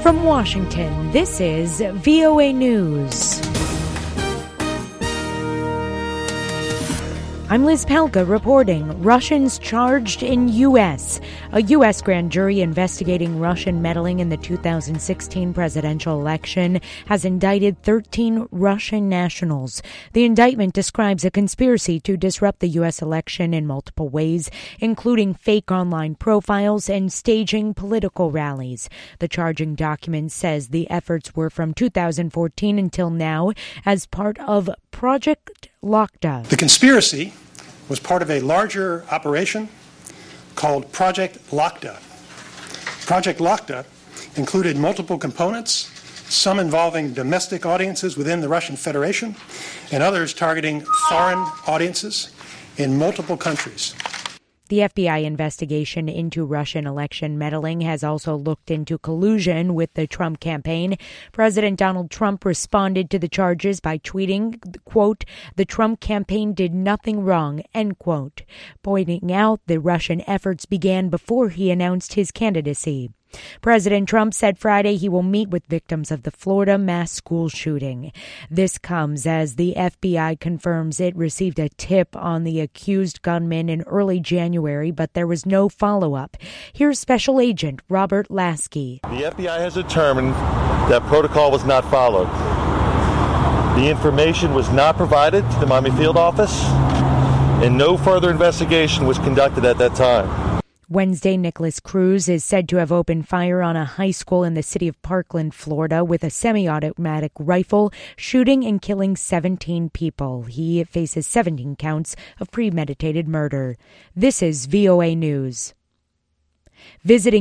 From Washington, this is VOA News. I'm Liz Palka reporting. Russians charged in U.S. A U.S. grand jury investigating Russian meddling in the 2016 presidential election has indicted 13 Russian nationals. The indictment describes a conspiracy to disrupt the U.S. election in multiple ways, including fake online profiles and staging political rallies. The charging document says the efforts were from 2014 until now as part of Project Lakta. The conspiracy was part of a larger operation called Project Lakta. Project Lakta included multiple components, some involving domestic audiences within the Russian Federation and others targeting foreign audiences in multiple countries. The FBI investigation into Russian election meddling has also looked into collusion with the Trump campaign. President Donald Trump responded to the charges by tweeting, quote, "The Trump campaign did nothing wrong," end quote, pointing out the Russian efforts began before he announced his candidacy. President Trump said Friday he will meet with victims of the Florida mass school shooting. This comes as the FBI confirms it received a tip on the accused gunman in early January, but there was no follow-up. Here's Special Agent Robert Lasky. The FBI has determined that protocol was not followed. The information was not provided to the Miami field office, and no further investigation was conducted at that time. Wednesday, Nicholas Cruz is said to have opened fire on a high school in the city of Parkland, Florida, with a semi-automatic rifle, shooting and killing 17 people. He faces 17 counts of premeditated murder. This is VOA News. Visiting